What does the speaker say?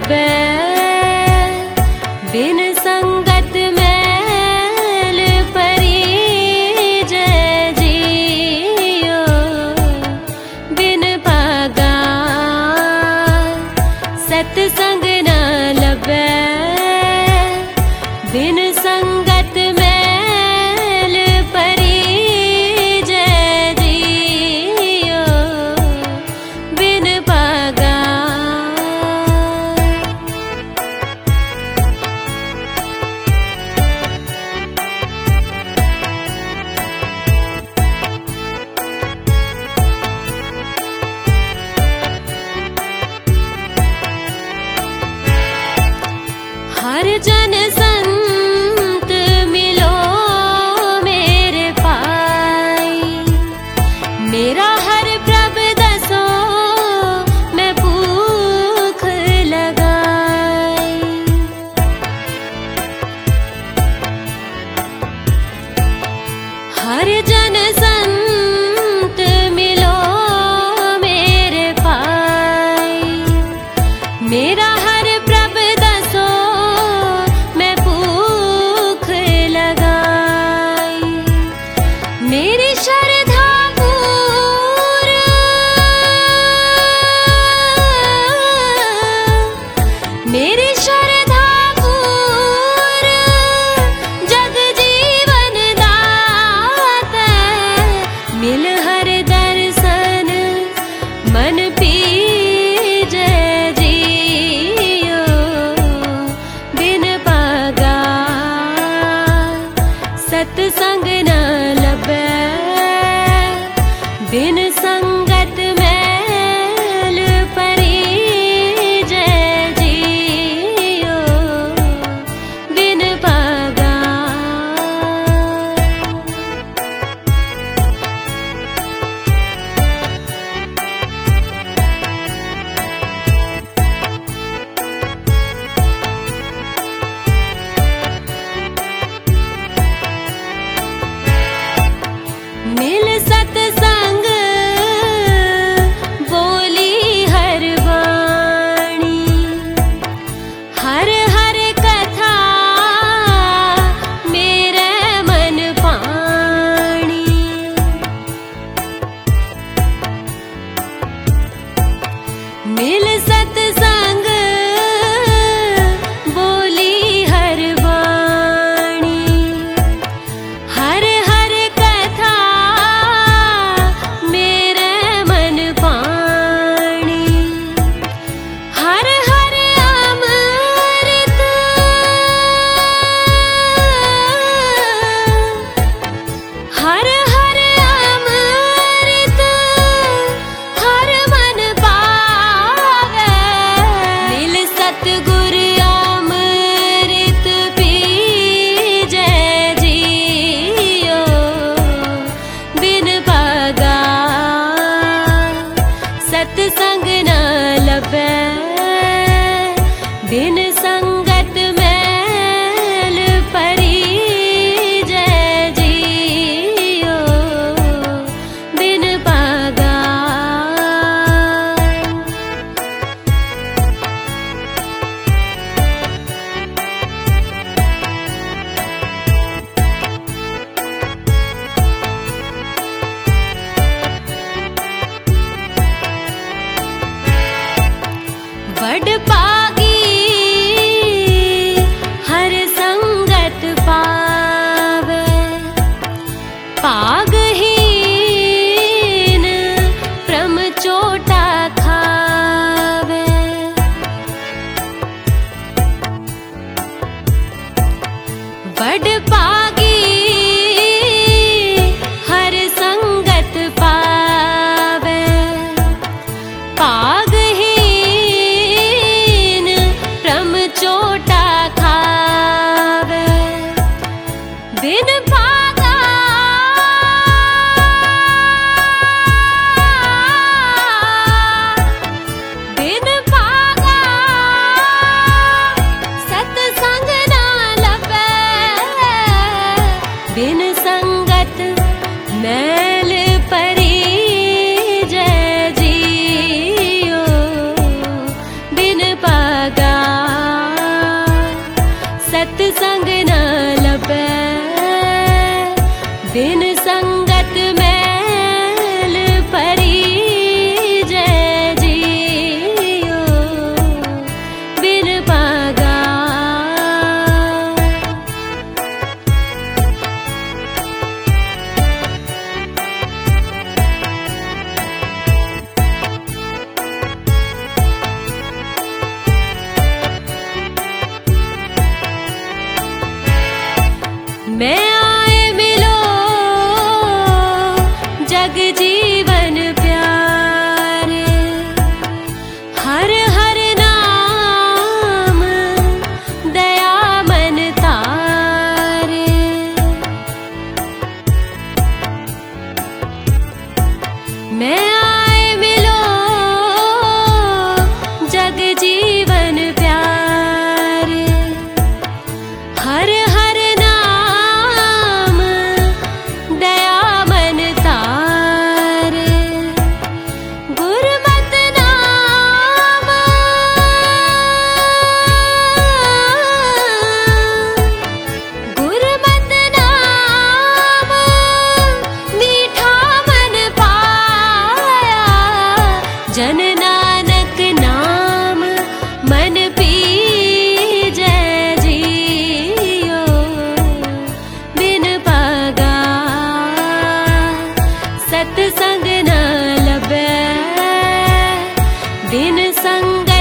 लभै। बिन संगत मैल परी जय जियो, बिन भागा सतसंग न लभै। बिन संगत मैल परी जय जियो, बिन भागा। हर जन संत मिलो मेरे पाई, मेरा हर प्रभ दसो मैं भूख लगाई। हर जन संत मिलो मेरे पाई, मेरा हर प्रभ दसो मैं भूख लगाई। मेरी श्रद्धा पूर मेरी श्रद्धा पूर जग जीवन दाता, मिल हर दर्शन मन पीजे जियो, बिन भागा सतसंग न लभै। बिन संगत मैल परी जय जियो, बिन भागा। मिल सतसंग बोली हर वाणी, हर हर कथा मेरे मन पाणी। मिल सतसंग बोली हर वाणी, हर हर कथा मेरे मन पाणी। हर हर अमृत हर हर अमृत हर मन पावे। मिल सतगुर अमृत पीजे जियो, बिन भागा सतसंग न लभै। बिन संगत मैल परी जय जियो, बिन भागा। बड़ पागी हर संगत पावे, पागहीन प्रम चोटा खावे। बड़ पागी हर संगत पावे, पागहीन मैं आए मिलो जग जीवन प्यारे, हर हर नाम दया मन तारे। गुरमत नाम गुरमत नाम मीठा मन पाया, जन नानक नाम मन पीजै जियो बिन पगा। सतसंग न लभै बिन संग